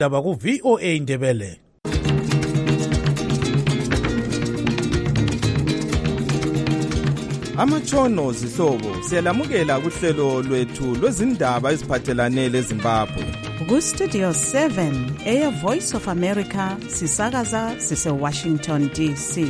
daba ku VOA Indebele. Amatshono zihlobo siyalamukela kuhlelo lwethu lwezindaba eziphathelane leZimbabwe. Ku Studio 7 Air Voice of America sisakaza sise Washington DC.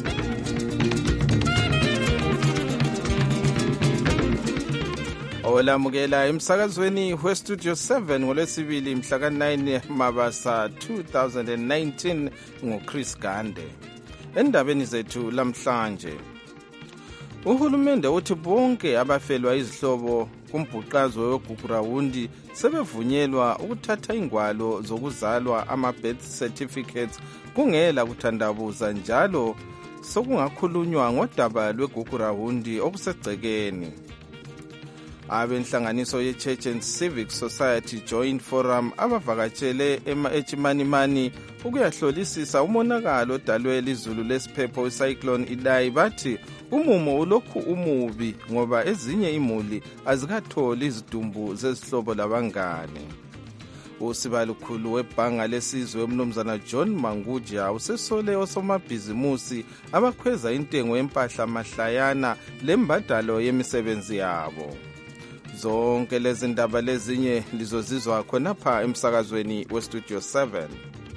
Olamukela emsakazweni we Studio 7 ngolwesibili mhla ka-9 Mabasa 2019 ngoChris Gande. Endabeni zethu lamhlanje, uhulumende uthi bonke abafelwa izihlobo kumbhuqazwe weGugurawundi sebevunyelwa ukuthatha ingwalo zokuzalwa ama-birth certificates kungela kuthandabuza, njalo sokungakhulunywa ngodaba lweGugurawundi okusegcekeni. Abenhlanganiso ye-Church and Civic Society Joint Forum abavakatshele eChimanimani ukuyahlolisisa umonakalo odalwe lizulu lesiphepho icyclone Idai bathi umumo ulokhu umubi ngoba ezinye imuli azikatholi izidumbu zezihlobo labangane. Usibalukhulu webhanga lesizwe umnumzana John Manguja usesole osomabhizimusi abakhweza intengo yempahla mahlayana lembadalo yemisebenzi yabo. Zonke lezi ndaba lezinye lizozizwa khonapha emsakazweni we Studio 7.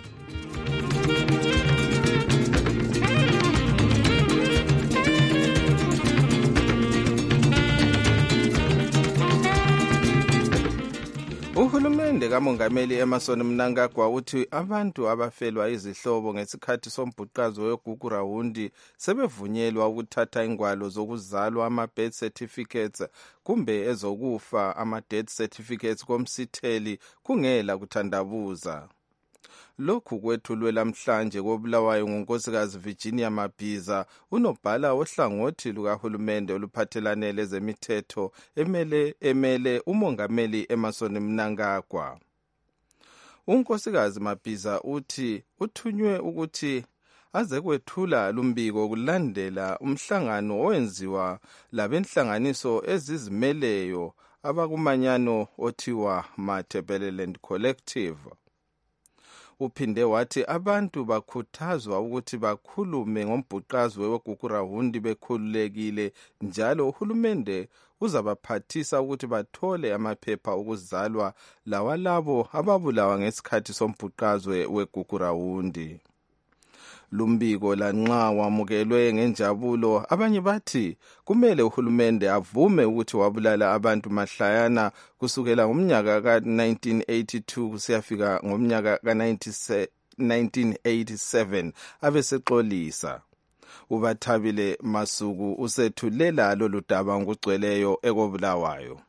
Uhulumende kamongameli Emmerson Mnangagwa uthi abantu abafelwa izihlobo ngesikhathi sombhuqazo weGugurawundi sebevunyelwa ukuthatha ingwalo zokuzalwa ama-birth certificates kumbe ezokufa ama-death certificates komsitheli kungela kuthandabuza. Lokhu kwethulwe lamhlanje koBulawayo ngunkosikazi Virginia Mabhiza, unobhala ohlangothi lukahulumende oluphathelane lezemithetho emele umongameli Emmerson Mnangagwa. Unkosikazi Mabhiza uthi uthunywe ukuthi aze kwethula lumbiko kulandela umhlangano owenziwa labenhlanganiso ezizimeleyo abakumanyano othiwa Matabeleland Collective. Uphinde wathi abantu bakhuthazwa ukuthi bakhulume ngombhuqazwe weGugurawundi bekhululekile, njalo uhulumende uzabaphathisa ukuthi bathole amaphepha okuzalwa lawalabo ababulawa ngesikhathi sombhuqazwe weGugurawundi. Lumbiko lanxa wamukelwe ngenjabulo, abanye bathi kumele uhulumende avume ukuthi wabulala abantu mahlayana kusukela ngomnyaka ka-1982 kusiyafika ngomnyaka ka-1987 abesexolisa. uBathabile Masuku usethulela lolu daba ngokugcweleyo ekobulawayo.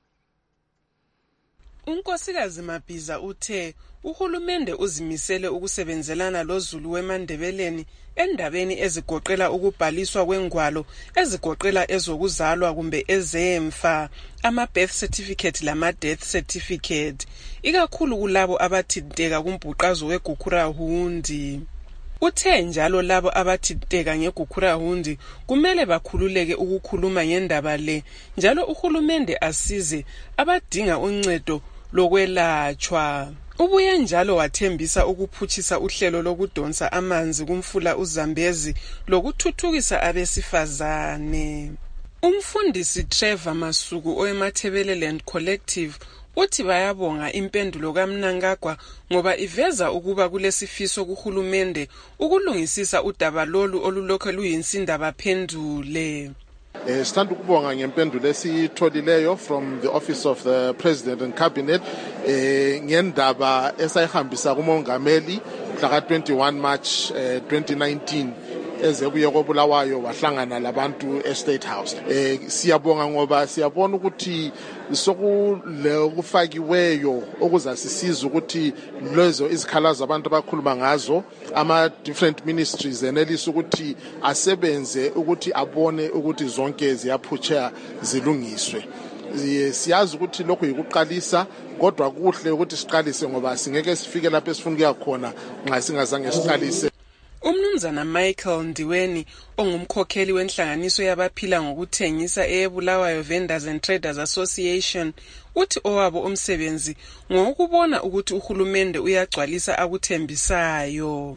Unkosikazi Mabhiza uthe uhulumende uzimisele ukusebenzelana loZulu weMandebeleni endabeni ezigoqela ukubhaliswa kwengwalo ezigoqela ezokuzalwa kumbe ezemfa, ama-birth certificate lama-death certificate, ikakhulu kulabo abathinteka kumbhuqazo weGugurawundi. Uthe njalo labo abathinteka ngeGugurawundi kumele bakhululeke ukukhuluma ngendaba le, njalo uhulumende asize abadinga uncedo lokwelatshwa. Ubuye njalo wathembisa ukuphutshisa uhlelo lokudonsa amanzi kumfula uZambezi lokuthuthukisa abesifazane. Umfundisi Trevor Masuku oweMatabeleland Collective uthi bayabonga impendulo kaMnangagwa ngoba iveza ukuba kulesifiso kuhulumende ukulungisisa udaba lolu olulokho luyinsinda baphendule. Sithanda ukubonga ngempendulo esitholileyo from the office of the president and cabinet ngendaba esayihambisa kumongameli mhla ka-21 March 2019 ezebuye koBulawayo wahlangana labantu eState House. Siyabonga ngoba siyabona ukuthi sokufakiweyo okuzasisiza ukuthi lezo izikhalazo abantu abakhuluma ngazo ama different ministries enelisa ukuthi asebenze ukuthi abone ukuthi zonke ziyaphutsha zilungiswe. Siyazi ukuthi lokho yikuqalisa, kodwa kuhle ukuthi siqalise ngoba singeke sifike lapho esifuna ukuya khona nxa singazange siqalise. Umnumzana Michael Ndiweni ongumkhokheli wenhlanganiso yabaphila ngokuthengisa eBulawayo Vendors and Traders Association uthi owabo umsebenzi ngokubona ukuthi uhulumende uyagcwalisa akuthembisayo.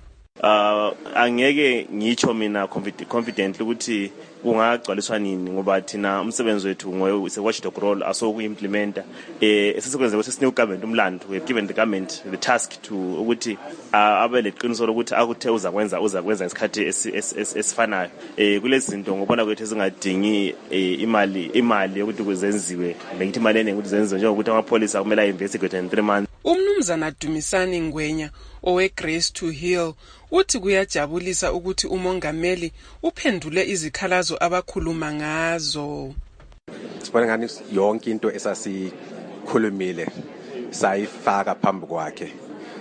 Angeke ngitsho mina confidently ukuthi kungagcwaliswa nini ngoba thina umsebenzi wethu watchdog role asokuimplementa esisekwenza ukuthi sinew government umlando we have given the government the task to ukuthi abe leqiniso lokuthi akuthe uzakwenza isikhathi esifanayo kulezi zinto ngobona kwethu ezingadingi imali yokuthi kuzenziwe ngithi imali eningi ukuthi zenziwe njengokuthi amapolice akumele investigate in 3 months. Umnumzana Dumisani Ngwenya owe Grace to Heal uthi kuyajabulisa ukuthi umongameli uphendule izikhalazo abakhuluma ngazo. Sibona ngani yonke into esasikhulumile sayifaka phambi kwakhe.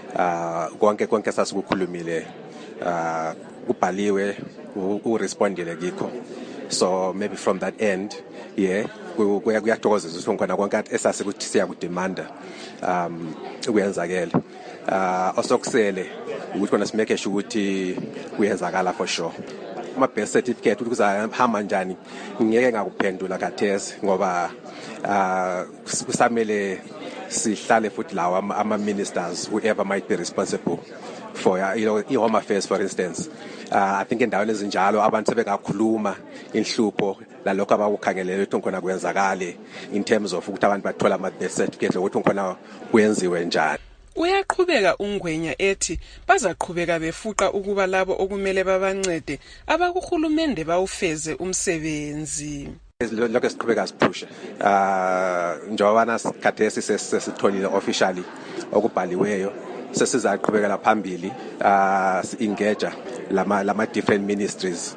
Konke sasikukhulumile kubhaliwe urespondile kikho. So maybe from that end kuyathokozisa ukuthi ngona konke esasikuthi siyakudemanda kuyenzakele. Osokusele ukuthi kona simeke sure ukuthi kuyenzakala for sure. Ama birth certificate ukuthi kuzahamba njani ngeke ngakuphendula kathesi ngoba kusamele sihlale futhi lawa ama ministers whoever might be responsible for home affairs for instance. I think endaweni ezinjalo abantu sebekakhuluma inhlupho lalokho abakukhangelele ukuthi ngona kwenzakale in terms of ukuthi abantu bathola ama birth certificate ukuthi ngona kwenziwe njani. Uyaqhubeka uNgwenya ethi bazaqhubeka befuqa ukuba labo okumele babancede abakuhulumende bawufeze umsebenzi. Lokho siqhubeka siphushe njengoba sikhathesi sesitholile officially okubhaliweyo sesizaqhubekela phambili si-engage lama different ministries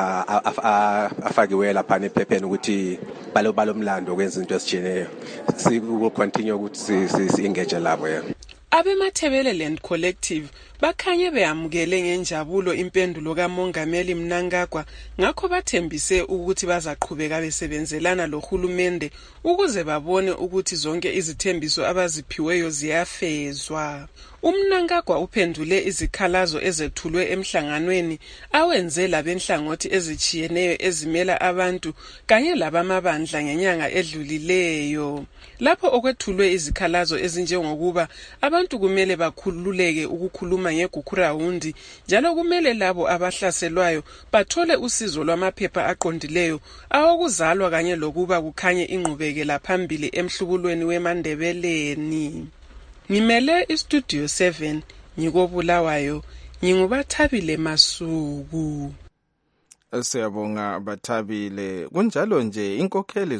afakiwe lapha nephepheni ukuthi balomlando kwenza into esijineyo si will continue ukuthi si-engage labo. Abemathebele Land Collective bakhanye beyamukele ngenjabulo impendulo kamongameli Mnangagwa ngakho bathembise ukuthi bazaqhubeka besebenzelana lohulumende ukuze babone ukuthi zonke izithembiso abaziphiweyo ziyafezwa. Umnangagwa uphendule izikhalazo ezethulwe emhlanganweni awenze labenhlangothi ezichiyeneyo ezimela abantu kanye labamabandla ngenyanga edlulileyo. Lapho okwethulwe izikhalazo ezinjengokuba abantu kumele bakhululeke ukukhuluma ngeGukurawundi njalo kumele labo abahlaselwayo bathole usizo lwamaphepha aqondileyo awokuzalwa kanye lokuba kukhanye ingqubekela phambili emhlubulweni weMandebeleni. Ngimele iStudio 7 ngikobulawayo ngingubathabile Masuku. Siyabonga Bathabile. Kunjalo nje inkokheli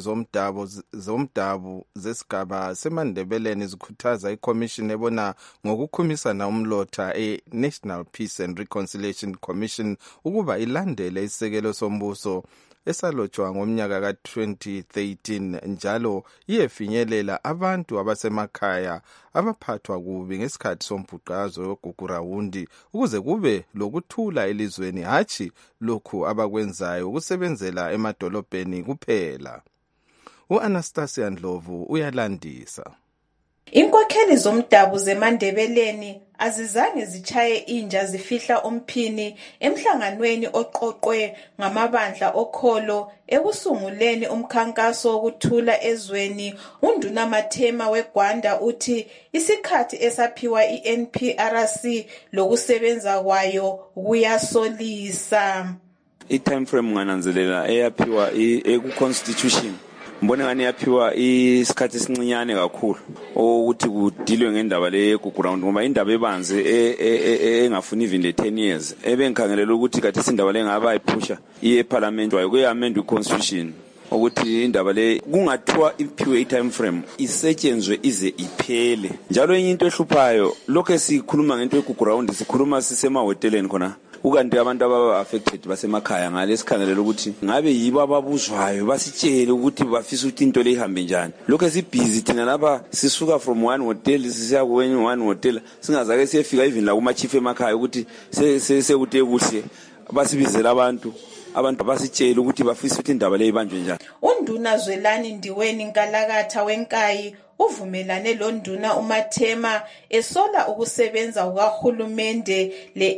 zomdabu zesigaba seMandebeleni zikhuthaza iCommission ebona ngokukhumisana umlotha eNational Peace and Reconciliation Commission ukuba ilandele isekelo sombuso esalotshwa ngomnyaka ka-2013 njalo iyefinyelela abantu abasemakhaya abaphathwa kubi ngesikhathi sombhuqazo weGukurawundi ukuze kube lokuthula elizweni hatshi lokhu abakwenzayo ukusebenzela emadolobheni kuphela. U-Anastasia Ndlovu uyalandisa. Inkokheli zomdabu zeMandebeleni azizange zichaye inja zifihla umphini emhlanganweni oqoqwe ngamabandla okholo ekusunguleni umkhankaso wokuthula ezweni. uNduna Mathema weGwanda uthi isikhathi esaphiwa iNPRC lokusebenza kwayo kuyasolisa. I-time frame ngananzelela eyaphiwa eku-constitution mbone ngani yaphiwa isikhathi esincinyane kakhulu ukuthi kudilwe ngendaba le Gukurawundi ngoba indaba ebanze engafuni even le 10 years ebengikhangelela ukuthi kathi indaba le ngaba iphusha iParliament wayo kuyamendwa iConstitution ukuthi indaba le kungathiwa iphiwe i-time frame isetshenzwe ize iphele. Njalo enye into ehluphayo lokho sikhuluma ngento yeGukurawundi sikhuluma sisemahoteleni khona ukanti abantu ababa affected basemakhaya ngalesikhangelela ukuthi ngabe yibo ababuzwayo basitshele ukuthi bafisa ukuthi into le ihambe njani. Lokho sibhizi thina lapha sisuka from one hotel sisiya kwenye one hotel singazake siyefika even la kuma chief emakhaya ukuthi sekuthi kuhle basibizela abantu abantu basitshela ukuthi bafisa ukuthi indaba le ibanjwe njani. Unduna Zwelani Ndiweni Nkalakatha weNkayi uvumelane londuna uMathema esola ukusebenza kukahulumende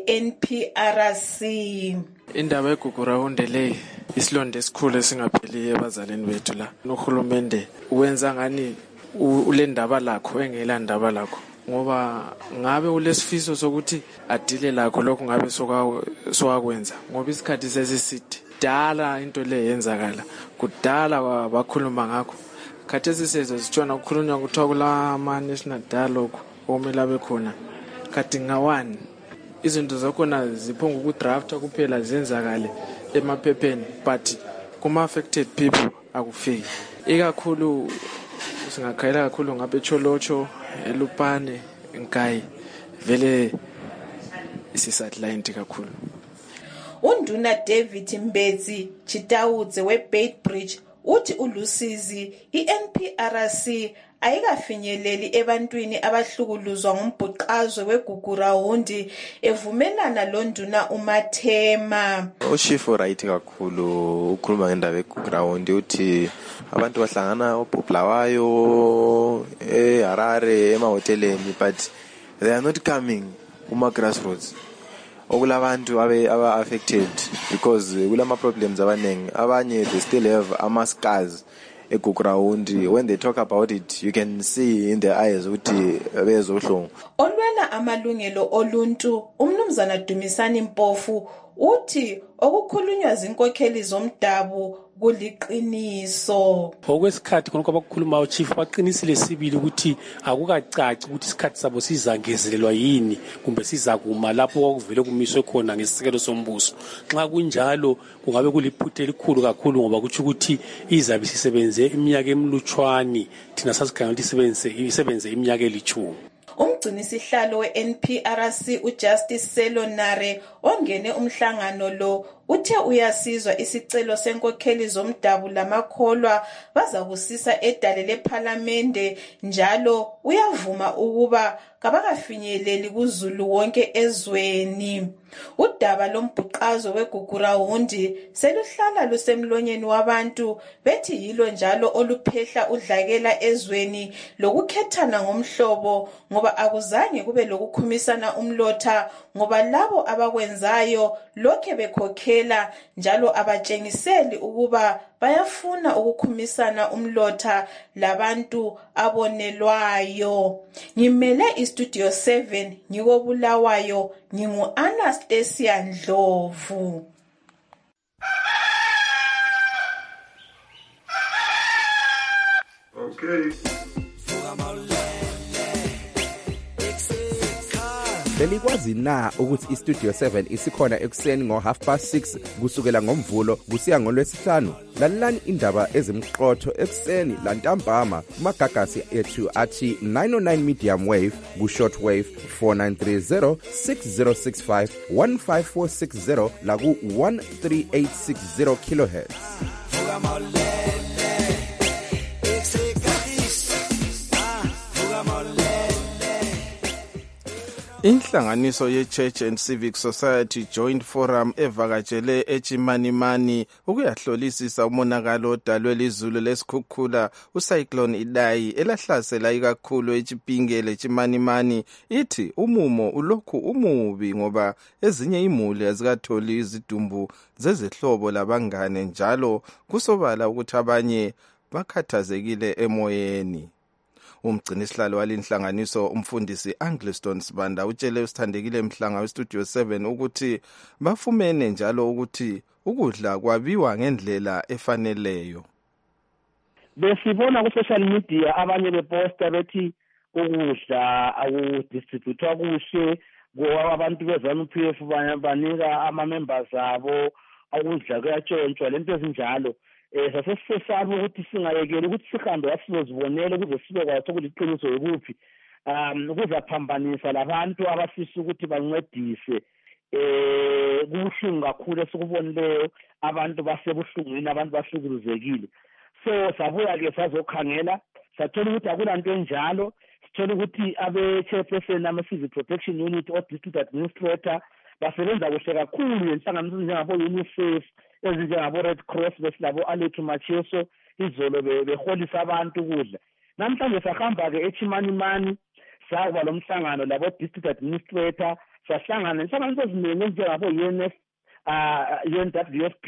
le-NPRC. Indaba yeGugurawundi le isilonda esikhulu esingapheliyo ebazalini bethu la. Uhulumende wenza ngani ule ndaba lakho engela ndaba lakho, ngoba ngabe ulesifiso sokuthi adile lakho lokho ngabe sokakwenza, ngoba isikhathi sesiside dala into le yenzakala kudala bakhuluma ngakho. Khathesi sitshona ukukhulunywa kuthiwa kula ama-national dialogue omela bekhona kati ngawani izinto zakhona ziphonga ukudrafta kuphela zenzakale emaphepheni, but kuma-affected people akufiki. Ikakhulu singakhayela kakhulu ngabe Tsholotsho, eLupane, Nkayi, vele isi-satellite kakhulu. Unduna David Mbetsi Chitawudze weBaitbridge uthi ulusizi i-NPRC ayikafinyeleli ebantwini abahlukuluzwa ngumbhuqazwe weGugurawundi, evumelana londuna uMathema. Ushifu right kakhulu ukhuluma ngendaba yeGugurawundi, uthi abantu bahlangana oBulawayo, eHarare, emahoteleni, but they are not coming kuma grassroots. Okulabantu aba affected because kulama problems abanengi, abanye they still have ama scars eGugurawundi. When they talk about it, you can see in their eyes ukuthi bezohlungu. Olwela amalungelo oluntu umnumzana Dumisani Mpofu uthi okukhulunywa zinkokheli zomdabu kuliqiniso. Okwesikhathi khona kwabakhuluma uChief baqinisile sibili ukuthi akukacaci ukuthi isikhathi sabo sizangezelelwa yini kumbe sizakuma lapho kwakuvele kumiswe khona ngesisekelo sombuso. Nxa kunjalo kungabe kuliphuthe elikhulu kakhulu, ngoba kuthi ukuthi izabe sisebenze iminyaka emilutshwani thina sasikhangela ukuthi isebenze iminyaka elithumi. Umgcinisihlalo we-NPRC uJustice Selonare ongene umhlangano lo uthe uyasizwa isicelo senkokheli zomdabu lamakholwa bazakusisa edale lePhalamende, njalo uyavuma ukuba kabakafinyeleli kuZulu wonke ezweni. Udaba lombhuqazo weGugurawundi seluhlala lusemlonyeni wabantu, bethi yilo njalo oluphehla udlakela ezweni lokukhethana ngomhlobo, ngoba akuzange kube lokukhumisana umlotha, ngoba labo abakwenzayo lokhe bekhokhela njalo abatshengiseli ukuba bayafuna ukukhumisana umlotha labantu abonelwayo. Ngimele iStudio 7 ngikobulawayo, ngingu-Anastasia Ndlovu. Okay. Belikwazi na ukuthi iStudio 7 isikhona ekuseni ngo6:30 kusukela ngomvulo kusiya ngolwesihlanu? Lalelani indaba ezimqotho ekuseni lantambama kumagagasi ethu athi 909 medium wave ku shortwave 4930 6065 15460 la ku 13860 kilohertz. Inhlanganiso ye-Church and Civic Society Joint Forum evakatshele eChimanimani ukuyahlolisisa umonakalo odalwe lizulu lesikhukhula uCyclone Idai elahlasela ikakhulu eChipinge leChimanimani. Ithi umumo ulokhu umubi ngoba ezinye imuli azikatholi izidumbu zezihlobo labangane, njalo kusobala ukuthi abanye bakhathazekile emoyeni. Umgcinisihlalo walinhlanganiso umfundisi Angliston Sibanda utshele usithandekile Mhlanga weStudio 7 ukuthi bafumene njalo ukuthi ukudla kwabiwa ngendlela efaneleyo. Besibona ku social media abanye beposta bethi ukudla akudistributwa kuhle, abantu beZANU-PF banika ama-members abo ukudla kuyatshontshwa, lento ezinjalo. Sasesisaba ukuthi singayekeli ukuthi sihambe asizozibonela ukuze sibekwazi ukuliqiniso yikuphi, ukuzaphambanisa labantu abafisa ukuthi bancedise. Kubuhlungu kakhulu esikubonileyo, abantu basebuhlungwini, abantu bahlukuluzekile. So sabuya-ke sazokhangela, sathola ukuthi akulanto enjalo. Sithola ukuthi abe-chairperson ama-civil protection unit, o-district administrator, basebenza kuhle kakhulu nenhlanganiso njengabo-UNICEF ezinjengabo-Red Cross besilabo-Alex Macheso izolo beholisa abantu ukudla. Namhlanje sahamba-ke eChimanimani sakuba lo mhlangano labo-district administrator, sahlangana nenhlanganiso eziningi ezinjengabo-UNF, UNWFP,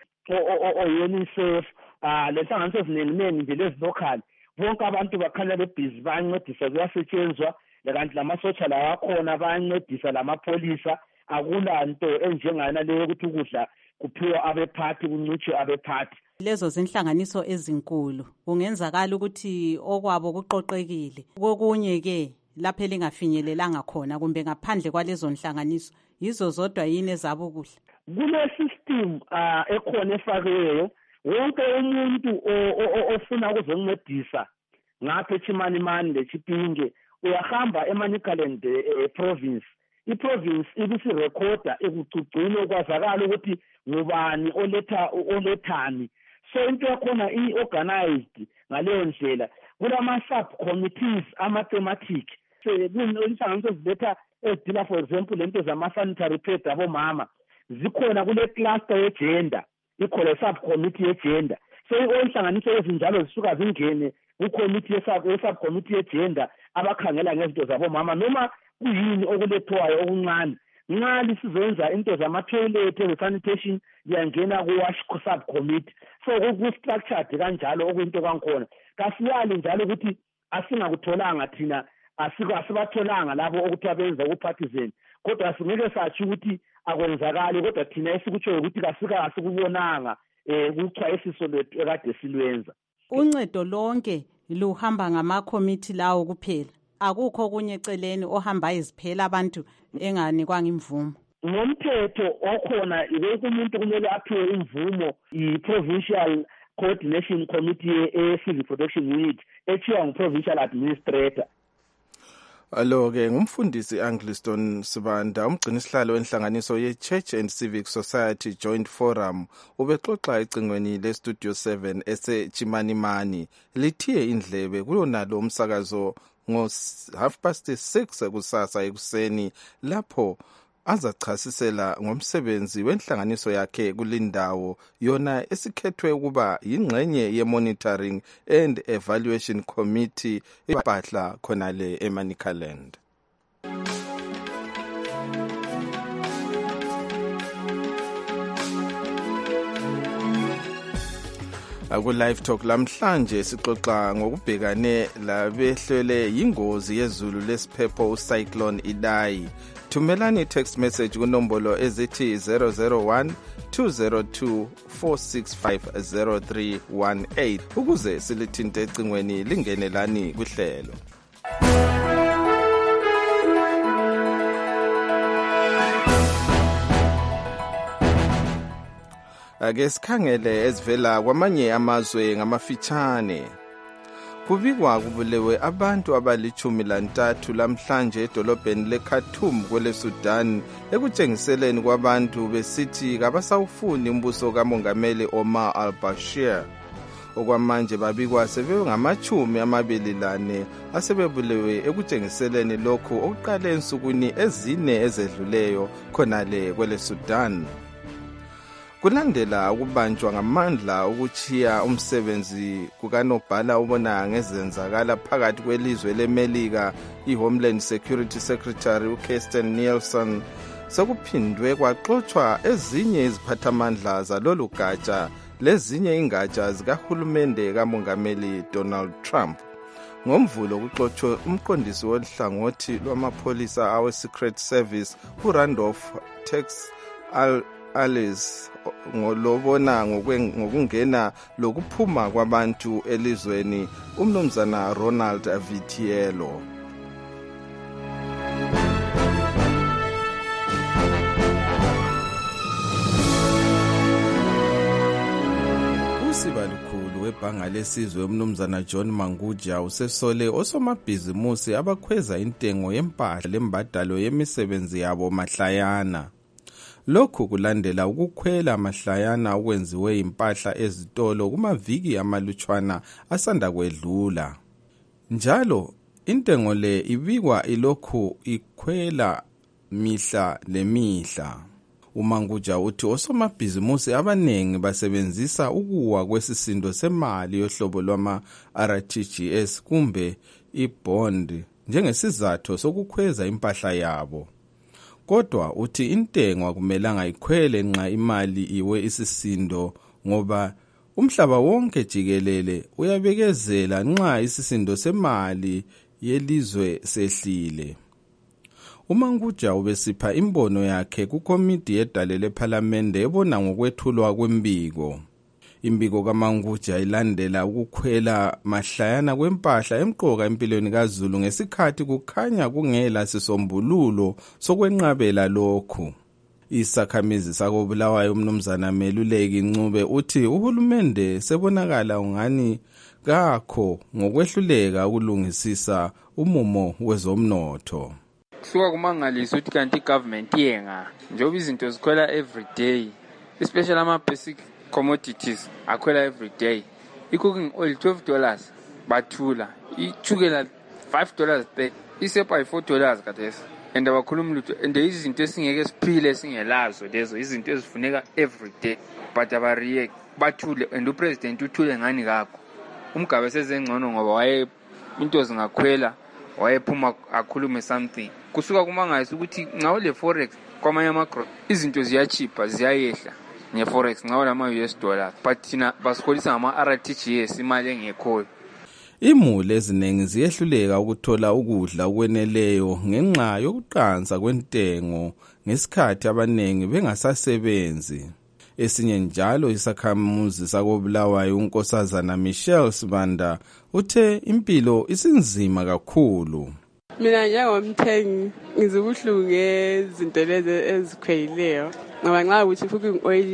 o-UNICEF, le nhlanganiso eziningi nje lezi-local. Bonke abantu bakhanya bebhizi bayancedisa, kuyasetshenzwa kanti lamasotsha lawa akhona bayancedisa lamapholisa. Akula nto enjengana leyo ukuthi ukudla kuphiwa abephathi kuncitshwe abephathi. Lezo zinhlanganiso ezinkulu kungenzakala ukuthi okwabo kuqoqekile, kokunye-ke lapho elingafinyelelanga khona kumbe ngaphandle kwalezo nhlanganiso yizo zodwa yini ezabo ukudla. Kule system ekhona efakiweyo, wonke umuntu ofuna ukuzoncedisa ngapha eChimanimani leChipinge uyahamba eManicaland province. I-province ibisirekhoda ikugcina ukwazakala ukuthi ngubani olethani. So into yakhona i-organized ngaleyo ndlela. Kulama-subcommittees ama-thematic. Inhlanganiso eziletha ezidila for example lento zama-sanitary pad abomama zikhona kule cluster ye-gender, ikhona i-subcommittee ye-gender. So inhlanganiso ezinjalo zisuka zingene ku-subcommittee ye-gender abakhangela ngezinto zabomama noma kuyini okulethwayo okuncane. Nxa lisizenza into zama-toilet eze-sanitation liyangena ku-wash subcommittee. So ku-structured kanjalo okuyinto kankhona. Kasiyali njalo ukuthi asingakutholanga thina, asibatholanga labo okuthiwa benza ku-partisan, kodwa singeke satsho ukuthi akwenzakali, kodwa thina esikutshoyo ukuthi kasikubonanga kuchwayisiso lwethu ekade silwenza. Uncedo lonke luhamba ngamakhomithi lawo kuphela, akukho kunye eceleni ohamba iziphela abantu enganikwanga imvumo. Ngomthetho okhona wonke umuntu kumele aphiwe imvumo i-Provincial Coordination Committee e-Civil Protection Unit ethiwa ngu-Provincial Administrator. Alo-ke ngumfundisi Angliston Sibanda, umgcinisihlalo wenhlanganiso ye-Church and Civic Society Joint Forum, ubexoxa ecingweni le-Studio 7 ese-Chimanimani. Lithiye indlebe kulonalo umsakazo ngo-6:30 kusasa ekuseni lapho azachasisela ngomsebenzi wenhlanganiso yakhe kulindawo yona esikhethwe ukuba yingxenye ye-Monitoring and Evaluation Committee ebahla khonale eManicaland. Ku-Live Talk lamhlanje sixoxa ngokubhekane labehlele yingozi yezulu lesiphepho uCyclone Idai. Thumelani text message kunombolo ezithi 001 202 465 0318 ukuze silithinte ecingweni lingenelani kuhlelo. Ake sikhangele ezivela kwamanye amazwe ngamafitshane. Kubikwa kubulewe abantu abali-13 lamhlanje edolobheni leKhartoum kwele Sudan ekutshengiseleni kwabantu besithi kabasawufuni umbuso kamongameli Omar al-Bashir. Okwamanje babikwa sebengama-24 asebebulewe ekutshengiseleni lokhu okuqale ensukwini ezine ezedluleyo khonale kwele Sudan. Kulandela ukubanjwa ngamandla ukuchiya umsebenzi kukanobhala ubona ngezenzakala phakathi kwelizwe leMelika, iHomeland Security Secretary uKirstjen Nielsen, sekuphindwe kwaxoxwa ezinye iziphathamandla zalolu gatsha lezinye ingatsha zikahulumende kamongameli Donald Trump. Ngomvulo kuxoxwe umqondisi wohlangothi lwamapholisa awe-Secret Service uRandolph Tex Alice ngolobona ngokungena lokuphuma kwabantu elizweni umnumzana Ronald Vitiello. Usiba lukhulu webhanga lesizwe umnumzana John Manguja usesole osomabhizimusi abakhweza intengo yempahla lembadalo yemisebenzi yabo mahlayana. Lokhu kulandela ukukhwela mahlayana okwenziwe impahla ezitolo kumaviki amalutshwana asanda kwedlula. Njalo intengo le ibikwa ilokhu ikhwela mihla lemihla. uManguja uthi osomabhizimusi abanengi basebenzisa ukuwa kwesisindo semali yohlobo lwama-RTGS kumbe i-bond njengesizathu sokukhweza impahla yabo. Kodwa uthi intengo akumelanga ikhwele nxa imali iwe isisindo ngoba umhlaba wonke jikelele uyabekezela nxa isisindo semali yelizwe sehlile. uManguja ubesipha imbono yakhe kukomiti yedale lephalamende ebona ngokwethulwa kwembiko. Imbiko kaManguja ilandela ukukhwela mahlayana kwempahla emqoka empilweni kaZulu ngesikhathi kukhanya kungela sisombululo sokwenqabela lokhu. Isakhamizi sakobulawayo umnumzana Meluleki Ncube uthi uhulumende sebonakala ungani kakho ngokwehluleka ukulungisisa umumo wezomnotho. Kusuka kumangalisa ukuthi kanti government yenga njengoba izinto zikhwela every day, especially ama basic commodities akhwela every day. I-cooking oil $12 bathula, ichukela $5 per, isepa $4 kathesi. And abakhuluma lutho, and izinto esingeke siphile singelazo lezo izinto ezifuneka every day, but abareact bathule, and upresident uthule ngani kakho. Umgabe sezengcono ngoba waye into zingakhwela wayephuma akhulume something. Kusuka kumangayisa ukuthi nxa le forex kwamanye amagro izinto ziyachipa ziyayehla ngeforex nxa lama US dollars, but thina basikholisa ngama-RTGS imali engekhoyo. Imuli eziningi ziyehluleka ukuthola ukudla okweneleyo ngenxa yokuqansa kwentengo ngesikhathi abaningi bengasasebenzi. Esinye njalo isakhamuzi sakobulawayo unkosazana Michelle Sibanda uthe impilo isinzima kakhulu. Mina njengomthengi ngizibuhlungu ngezinto lezi ezikhwelileyo ngoba nxa ukuthi cooking oil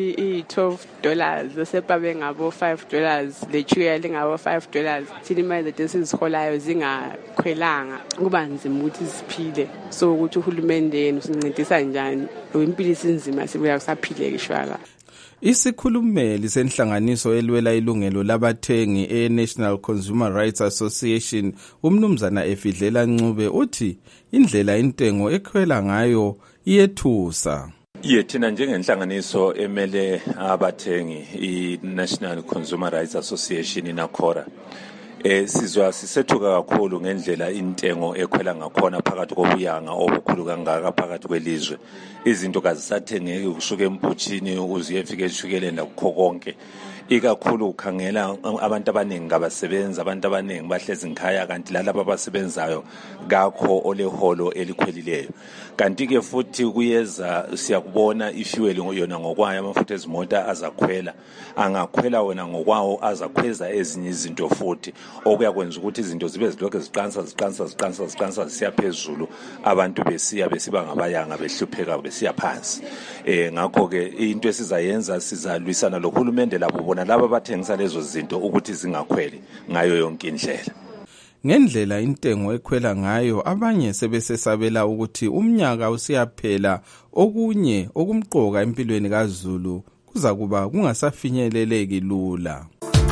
i$12 sepa bengabo $5 lechuya lengabo $5 thina imali zethu esiziholayo zingakhwelanga kuba nzima ukuthi siphile. So ukuthi uhulumende yena usincedisa njani impilo isinzima sibuya kusaphile kishwala. Isikhulumeli senhlanganiso elwela ilungelo labathengi e-National Consumer Rights Association umnumzana Efidlela Ncube uthi indlela intengo ekhwela ngayo iyethusa. Thina njengenhlanganiso emele abathengi i-National Consumer Rights Association inakora sizwa sisethuka kakhulu ngendlela intengo ekhwela ngakhona phakathi kobuyanga obukhulu kangaka phakathi kwelizwe. Izinto kazisathengeki kusuka emputshini uze uyefika eshukelenda kukho konke. Ikakhulu ukhangela abantu abaningi ngabasebenza, abantu abaningi bahlezi ngikhaya kanti lalabo abasebenzayo kakho oleholo elikhwelileyo. Kanti ke futhi kuyeza siyakubona ifuel yona ngokwayo amafutha ezimota azakhwela, angakhwela wena ngokwawo azakhweza ezinye izinto futhi okuyakwenza ukuthi izinto zibe zilokho ziqansa zisiya phezulu, abantu besiba ngabayanga behlupheka besiya phansi. Ngakho ke into esizayenza sizalwisana lohulumende labo bona laba bathengisa lezo zinto ukuthi zingakhweli ngayo yonke indlela. Ngendlela intengo ekhwela ngayo abanye sebesesabela ukuthi umnyaka usiyaphela okunye okumqoka empilweni kaZulu kuza kuba kungasafinyeleleki lula.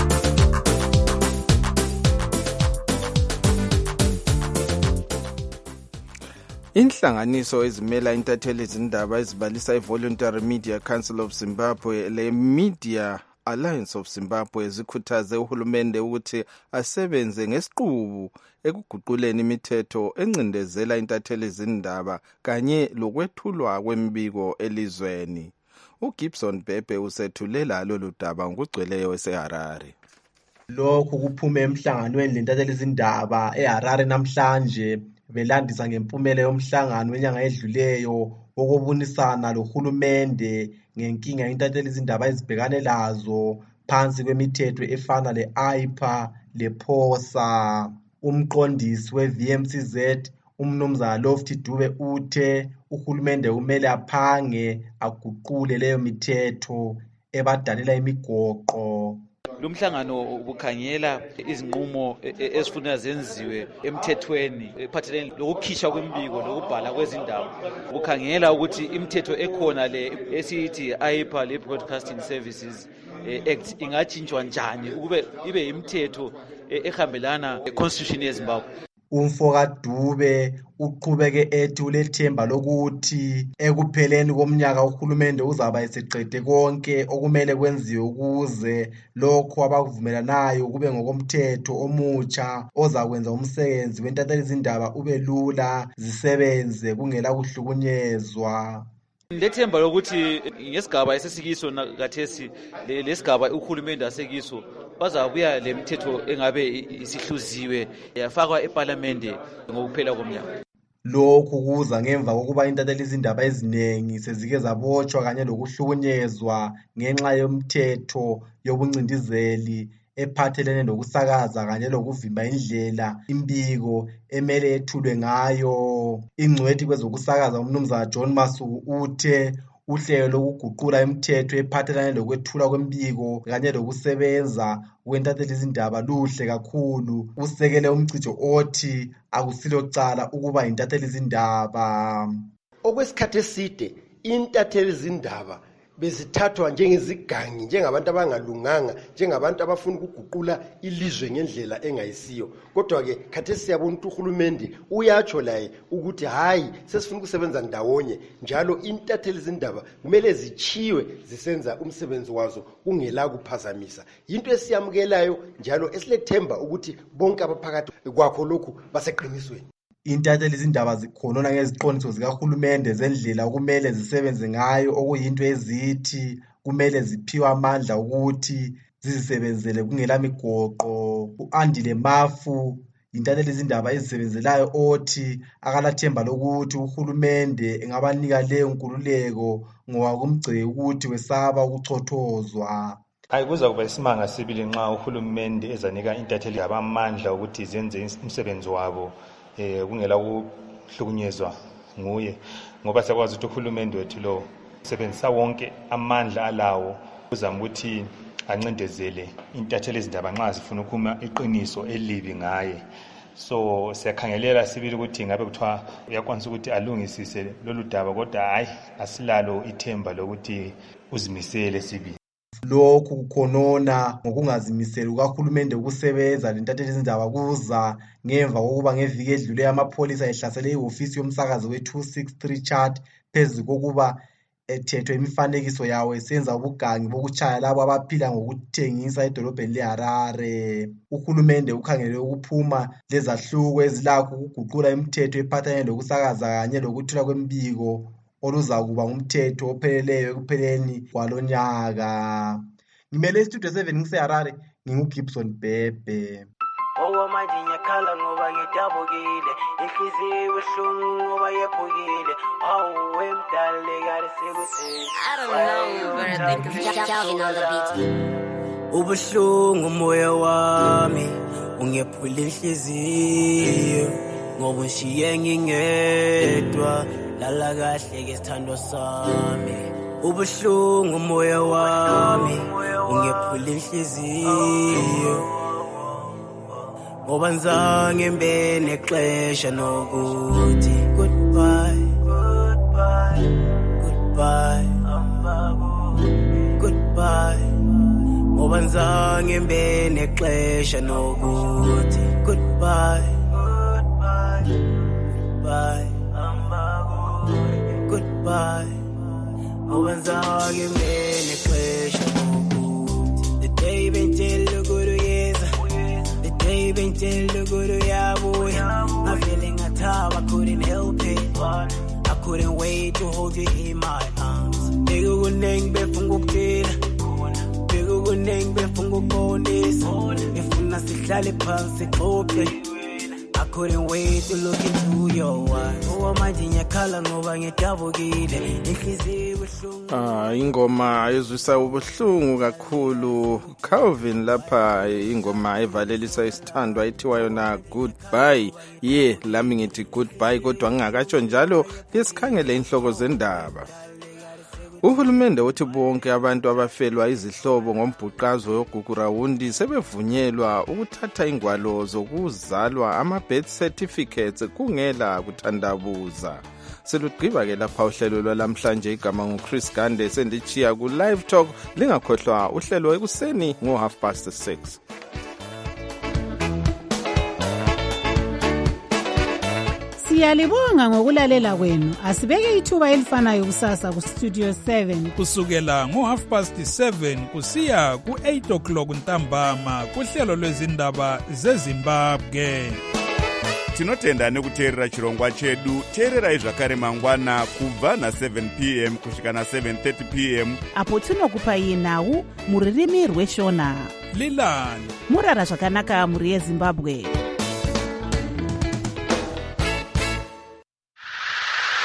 Inhlanganiso ezimela intatheli izindaba ezibalisa iVoluntary Media Council of Zimbabwe le Media Alliance of Zimbabwe zikhuthaze uhulumende ukuthi asebenze ngesiqubu ekuguquleni imithetho encindezela intatheli izindaba kanye lokwethulwa kwembiko elizweni. uGibson Bhebhe usethulela lolu daba ngokugcweleyo eseHarare. Lokhu kuphume emhlanganweni lentatheli izindaba eHarare namhlanje belandisa ngempumela yomhlangano wenyanga edluleyo wokubonisana lohulumende ngenkinga intatheli izindaba ezibhekane lazo phansi kwemithetho efana le-IPA le-POSA. Umqondisi we-VMCZ umnumzana Lofty Dube uthe uhulumende kumele aphange aguqule leyo mithetho ebadalela imigoqo. Lumhlangano ubukhangela izinqumo esifuneka zenziwe emthethweni ephathelene lokukhishwa kwembiko lokubhala kwezindaba. Ubukhangela ukuthi imithetho ekhona le esithi IPA le Broadcasting Services Act ingajintshwa njani ukube ibe imithetho ehambelana constitution yeZimbabwe. Umfoka Dube uqhubeke ethi ulethemba lokuthi ekupheleni komnyaka uhulumende uzaba eseqede konke okumele kwenziwe ukuze lokho abakuvumelanayo kube ngokomthetho omutsha ozakwenza umsebenzi wentathelizindaba ube lula zisebenze kungela kuhlukunyezwa. Lethemba lokuthi ngesigaba esesikiso kathesi lesigaba uhulumende asekiso bazabuya lemithetho engabe isihluziwe yafakwa eParliament ngokuphela komnyaka. Lokhu kuza ngemva kokuba intathelizindaba eziningi sezike zabotshwa kanye lokuhlukunyezwa ngenxa yomthetho yobuncindizeli ephathelene nokusakaza kanye lokuvimba indlela imbiko emele ethulwe ngayo. Ingcwethi kwezokusakaza umnumzana John Masuku uthe uhlelo lokuguqula imithetho ephathelane lokwethula kwembiko kanye lokusebenza kwentathelizindaba luhle kakhulu. Usekele umcijo othi akusilo cala ukuba intathelizindaba. Okwesikhathi eside intathelizindaba bezithathwa njengezigangi, njengabantu abangalunganga, njengabantu abafuna ukuguqula ilizwe ngendlela engayisiyo. Kodwa ke khathesi siyabona ukuthi uhulumende uyatsho laye ukuthi hayi sesifuna ukusebenza ndawonye, njalo intathelizindaba kumele zichiwe zisenza umsebenzi wazo kungela kuphazamisa. Into esiyamukelayo njalo esilethemba ukuthi bonke abaphakathi kwakho lokhu baseqinisweni. Intathelizindaba zikhonona ngeziqondiso zikahulumende zendlela okumele zisebenze ngayo, okuyinto ezithi kumele ziphiwe amandla ukuthi zizisebenzele kungela migoqo. U-Andile Mafu intathelizindaba ezisebenzelayo othi akalathemba lokuthi uhulumende engabanika leyo nkululeko ngoba kumgceke ukuthi wesaba ukuchothozwa. Kuza kuba isimanga sibili nxa uhulumende ezanika intathelizindaba amandla ukuthi zenze umsebenzi wabo kungela ukuhlukunyezwa nguye, ngoba siyakwazi ukuthi uhulumende wethu lo sebenzisa wonke amandla alawo uzama ukuthi ancindezele intathelizindaba nxa zifuna ukukhuluma iqiniso elibi ngaye. So siyakhangelela sibili ukuthi ngabe kuthiwa uyakwanisa ukuthi alungisise lolu daba, kodwa hayi asilalo ithemba lokuthi uzimisele sibili. Lokhu kukhonona ngokungazimiseli kuhulumende ukusebenza lentathelizindaba kuza ngemva kokuba ngeviki edlule amapholisa ehlasele ihofisi yomsakazo we263 chat phezu kokuba ethethwe imifanekiso yawo esenza ubugangi bokuchaya labo abaphila ngokuthengisa edolobheni leHarare. Uhulumende ukhangele ukuphuma lezahluko ezilakho ukuguqula imithetho ephathelene lokusakaza kanye lokuthula kwembiko oluzakuba ngumthetho opheleleyo ekupheleni kwalonyaka. Ngimele istudio 7 ngiseHarare, nginguGibson Bhebhe. Manje ngiyakhala ngoba ngidabukile, inhliziyo ibuhlungu ngoba yephukile. Emdala lekade sekutheni. I don't know, but I think it's Calvin on the beat. Ubuhlungu umoya wami ungephula inhliziyo ngoba ushiye ngingedwa. Lala kahle ke sithando sami. Ubuhlungu umoya wami ungephula inhliziyo ngoba ngizange ngibe nexesha nokuthi goodbye ngoba ngizange ngibe nexesha nokuthi goodbye ngoba ngizange ngibe nexesha nokuthi the day bentshela ukuyeza. Baby, tell good I'm feeling a top, I couldn't help it. I couldn't wait to hold you in my arms. Big good name, Befungo Kid. Big good name, Befungo Bonis. If you're not sick, pulse, okay. I couldn't wait to look into your eyes. Oh, my dear, color, no, I'm double ingoma ezwisa ubuhlungu kakhulu. Calvin lapha ingoma evalelisa isithandwa ethiwa yona goodbye. Lami ngithi goodbye kodwa ngingakatsho njalo lesikhangele inhloko zendaba. Uhulumende uthi bonke abantu abafelwa izihlobo ngombhuqazo yoGugurawundi sebevunyelwa ukuthatha ingwalo zokuzalwa ama-birth certificates kungela kuthandabuza. Selugqiba ke lapha uhlelo lwalamhlanje. Igama nguChris Gande, sendichiya ku Live Talk. Lingakhohlwa uhlelo ekuseni ngo 6:30. Siyalibonga ngokulalela kwenu. Asibeke ithuba elifanayo kusasa ku Studio 7 kusukela ngo7:30 kusiya ku8 o'clock ntambama kuhlelo lwezindaba zeZimbabwe. Tinotenda nekuteerera chirongwa chedu. Teererai zvakare mangwana kubva na7 p.m. kusvika na7:30 p.m. apo tinokupai nhau muririmi rweshona. Lilani murara zvakanaka muri yeZimbabwe.